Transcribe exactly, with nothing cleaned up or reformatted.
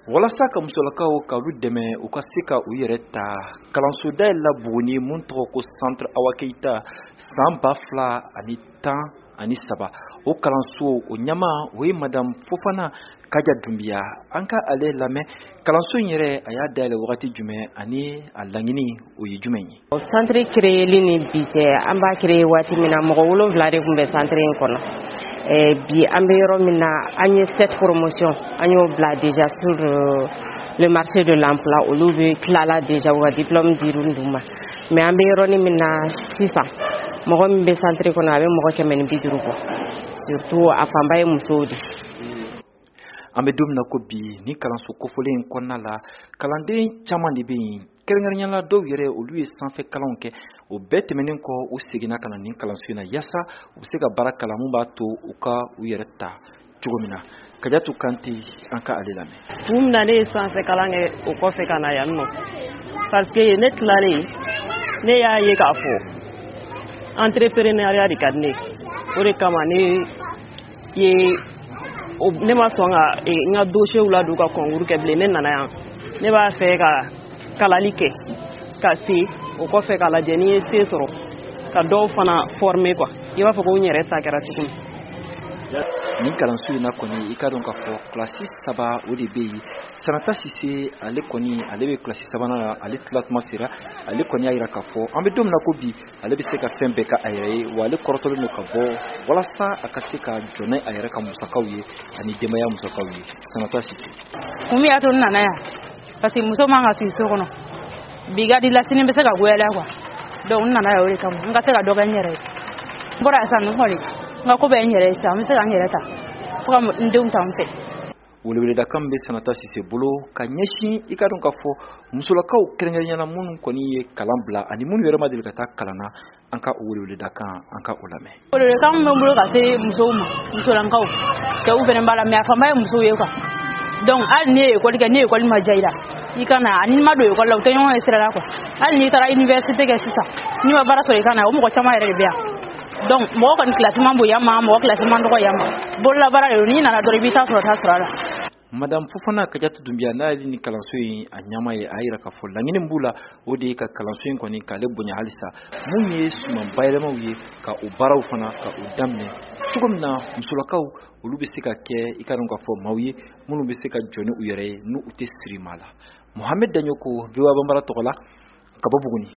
walasa ka musolakaw ka olu dɛmɛ u ka se ka u yɛrɛ ta kalansoda la Buguni mun tɔgɔ ko Centre Awa Keita san ba fila ani tan ani saba o kalanso o ɲama o ye Madame Fofana Kaja Dumbiya an ka ale lamɛn kalanso in yɛrɛ a y'a dayɛlɛ wagati jumɛn ani a laɲini o ye jumɛn ye. Centre créeli ni bi cɛ an b'a créer waati min na mɔgɔ wolonwula de tun bɛ centre in kɔnɔ. Eh, bi an bɛ yɔrɔ min na an ye sept promotion an y'o bila déjà sur euh, le marché de l'emploi olu bɛ tilala déjà u ka diplôme dir'u ma mais an bɛ yɔrɔ min na sisan mɔgɔ min bɛ centre kɔnɔ a bɛ mɔgɔ kɛmɛ ni bi duuru bɔ surtout a fanba ye musow de. An bɛ don min na ko bi ni kalanso kofɔlen in kɔnɔna la kalanden caman de bɛ yen kɛrɛnkɛrɛnnenya la dɔw yɛrɛ olu ye sanfɛ kalanw kɛ o bɛɛ tɛmɛnen kɔ u seginna ka na nin kalanso in na yaasa u bɛ se ka baara kalan mun b'a to u ka u yɛrɛ ta cogo min na Kajatu Kante an ka ale lamɛn. Kun min na ne ye sanfɛ kalan kɛ o kɔfɛ ka na yan nɔ parce que ne tilalen ne y'a ye k'a fɔ entrepreneuriat de ka di ne o de kama ne ye ne ma sɔn ka n ka dossier la don ka concours kɛ bilen ne nana yan ne b'a fɛ ka kalali kɛ ka se o kɔfɛ ka lajɛ ni ye se sɔrɔ ka dɔw fana former quoi i b'a fɔ ko n yɛrɛ ta kɛra cogo min. Ni kalanso in na kɔni i ka dɔn k'a fɔ kilasi saba o de bɛ yen Sanata Sise ale kɔni ale bɛ kilasi sabanan la ale tilatuma sera ale kɔni y'a jira k'a fɔ an bɛ don min na ko bi ale bɛ se ka fɛn bɛɛ ka a yɛrɛ ye wa ale kɔrɔtɔlen don ka bɔ walasa a ka se ka jɔ n'a a yɛrɛ ka musakaw ye ani denbaya musakaw ye Sanata Sise. Kun min y'a to n nana yan parce que muso man ka sigi so kɔnɔ bi ka di la sini bɛ se ka goyala quoi donc n nana yan o de kama n ka se ka dɔ kɛ n yɛrɛ ye n bɔra yan sisan n kɔni n ka ko bɛ n yɛrɛ ye sisan n bɛ se ka n yɛrɛ ta fo ka n denw ta n fɛ. Weleweledakan bɛ Sanata Sise bolo ka ɲɛsin i ka dɔn k'a fɔ musolakaw kɛrɛnkɛrɛnɲɛna minnu kɔni ye kalan bila ani minnu yɛrɛ ma deli ka taa kalan na an ka o weleweledakan an ka o lamɛn. Weleweledakan min bɛ n bolo ka se musow ma musolakaw cɛw fana b'a la mais a fanba ye musow ye quoi donc hali ni ye école kɛ ni école ma diya i la i ka na ani ma don école la u tɛ ɲɔgɔn ye sira la quoi hali n'i taara université kɛ sisan n'i ma baara sɔrɔ i ka na o mɔgɔ caman yɛrɛ de bɛ yan donc mɔgɔ kɔni classement bonya ma mɔgɔ classement dɔgɔ yan ma bolola baara de don n'i nana dɔrɔn i b'i ta sɔrɔ ta sɔrɔ a la. Madame Fofana Kajatu Dumbiya n'a ye ni kalanso in a ɲama ye a yira k'a fɔ laɲini b'u la o de ye ka kalanso in kɔni k'ale bonya halisa mun ye suman bayɛlɛmaw ye ka o baaraw fana ka o daminɛ cogo min na musolakaw olu bɛ se ka kɛ i ka dɔn k'a fɔ maaw ye minnu bɛ se ka jɔ ni u yɛrɛ ye n'u tɛ siri maa la. Mohamed Daɲoko V O A Banbara tɔgɔ la ka bɔ Buguni.